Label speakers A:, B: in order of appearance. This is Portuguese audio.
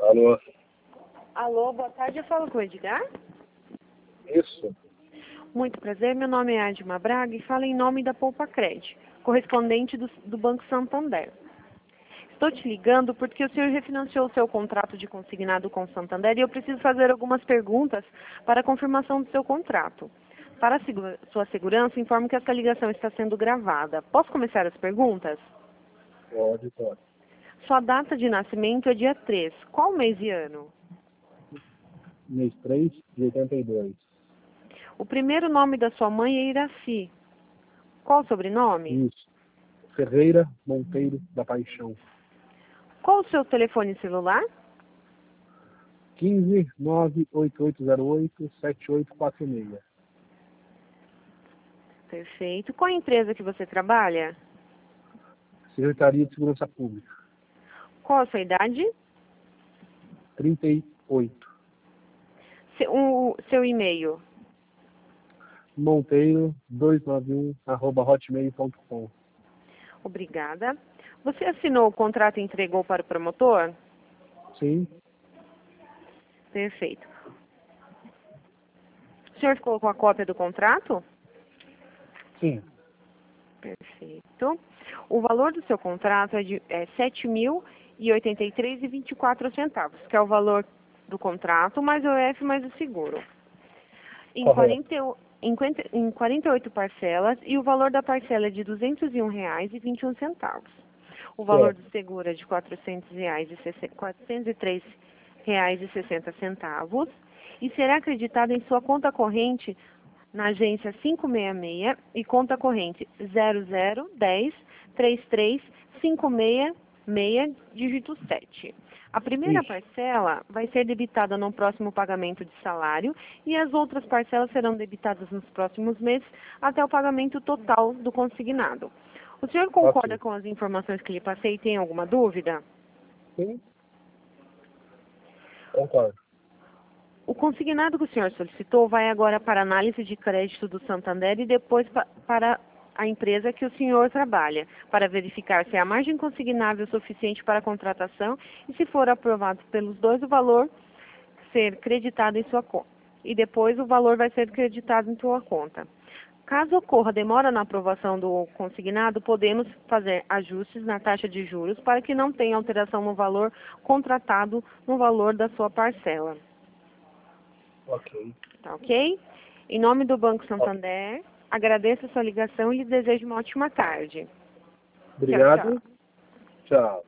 A: Alô?
B: Alô, boa tarde, eu falo com o Edgar.
A: Isso.
B: Muito prazer, meu nome é Adma Braga e falo em nome da Poupa Cred, correspondente do Banco Santander. Estou te ligando porque o senhor refinanciou o seu contrato de consignado com o Santander e eu preciso fazer algumas perguntas para a confirmação do seu contrato. Para a sua segurança, informo que essa ligação está sendo gravada. Posso começar as perguntas?
A: Pode.
B: Sua data de nascimento é dia 3. Qual mês e ano?
A: Mês 3 de 82.
B: O primeiro nome da sua mãe é Iraci. Qual o sobrenome?
A: Isso. Ferreira Monteiro da Paixão.
B: Qual o seu telefone celular?
A: 15 98808 7846.
B: Perfeito. Qual a empresa que você trabalha?
A: Secretaria de Segurança Pública.
B: Qual a sua idade?
A: 38.
B: Seu e-mail?
A: monteiro291@hotmail.com.
B: Obrigada. Você assinou o contrato e entregou para o promotor?
A: Sim.
B: Perfeito. O senhor ficou com a cópia do contrato?
A: Sim.
B: Perfeito. O valor do seu contrato é R$ 7.083,24, que é o valor do contrato, mais o EF, mais o seguro. Em
A: Correto.
B: 48 parcelas, e o valor da parcela é de R$ 201,21. O valor do seguro é de R$ 403,60 e será acreditado em sua conta corrente na agência 566 e conta corrente 0010335666, dígito 7. A primeira
A: Isso.
B: parcela vai ser debitada no próximo pagamento de salário e as outras parcelas serão debitadas nos próximos meses até o pagamento total do consignado. O senhor concorda
A: Ok.
B: com as informações que lhe passei e tem alguma dúvida?
A: Sim. Concordo.
B: O consignado que o senhor solicitou vai agora para análise de crédito do Santander e depois para a empresa que o senhor trabalha, para verificar se a margem consignável é suficiente para a contratação e, se for aprovado pelos dois, o valor ser creditado em sua conta. E depois o valor vai ser creditado em sua conta. Caso ocorra demora na aprovação do consignado, podemos fazer ajustes na taxa de juros para que não tenha alteração no valor contratado no valor da sua parcela.
A: Ok.
B: Tá ok? Em nome do Banco Santander, agradeço a sua ligação e lhe desejo uma ótima tarde. Tchau,
A: Obrigado.
B: tchau.
A: Tchau.